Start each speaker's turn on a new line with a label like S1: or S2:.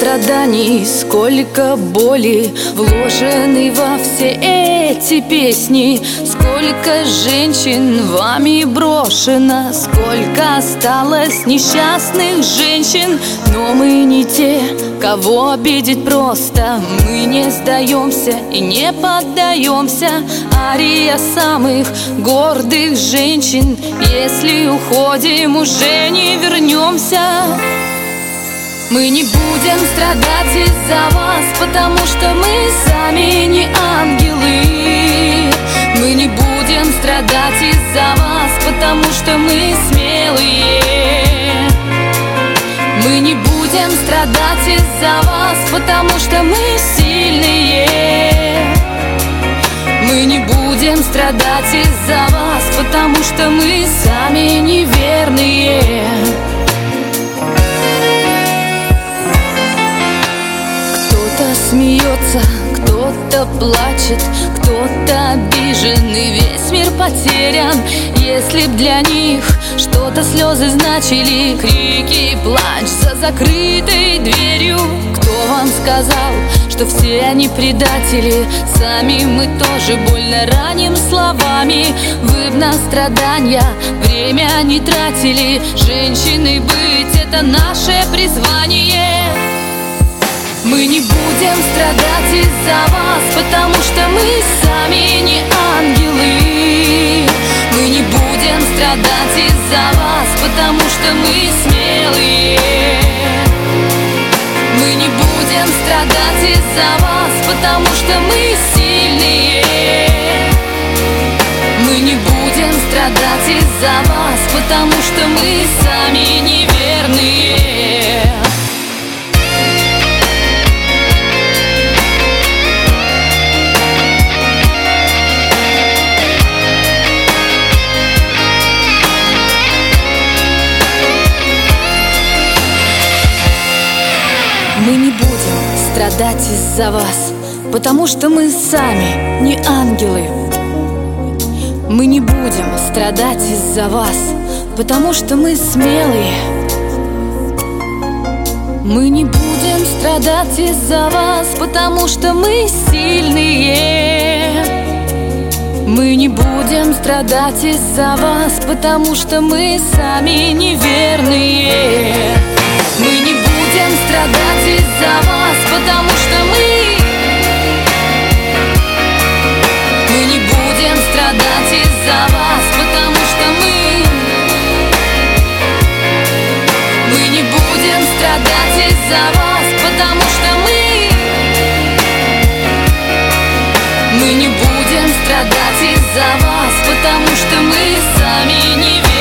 S1: страданий, сколько боли вложены во все эти песни. Сколько женщин вами брошено, сколько осталось несчастных женщин. Но мы не те, кого обидеть просто. Мы не сдаемся и не поддаемся. Ария самых гордых женщин. Если уходим, уже не вернемся. Мы не будем страдать из-за вас, потому что мы сами не ангелы. Мы не будем страдать из-за вас, потому что мы смелые. Мы не будем страдать из-за вас, потому что мы сильные. Мы не будем страдать из-за вас, потому что мы сами неверные. Кто-то смеется, кто-то плачет, кто-то обижен и весь мир потерян. Если б для них что-то слезы значили, крики и плач за закрытой дверью. Кто вам сказал, что все они предатели? Сами мы тоже больно раним словами. Вы б на страдания время не тратили. Женщиной быть — это наше призвание. Мы не будем страдать из-за вас, потому что мы сами не ангелы. Мы не будем страдать из-за вас, потому что мы смелые. Мы не будем страдать из-за вас, потому что мы сильные. Мы не будем страдать из-за вас, потому что мы сами неверные. Мы не будем страдать из-за вас, потому что мы сами не ангелы. Мы не будем страдать из-за вас, потому что мы смелые. Мы не будем страдать из-за вас, потому что мы сильные. Мы не будем страдать из-за вас, потому что мы сами неверные. Мы не будем страдать из-за вас, потому что мы не будем страдать из-за вас, потому что мы не будем страдать из-за вас, потому что мы не будем страдать из-за вас, потому что мы сами не верим.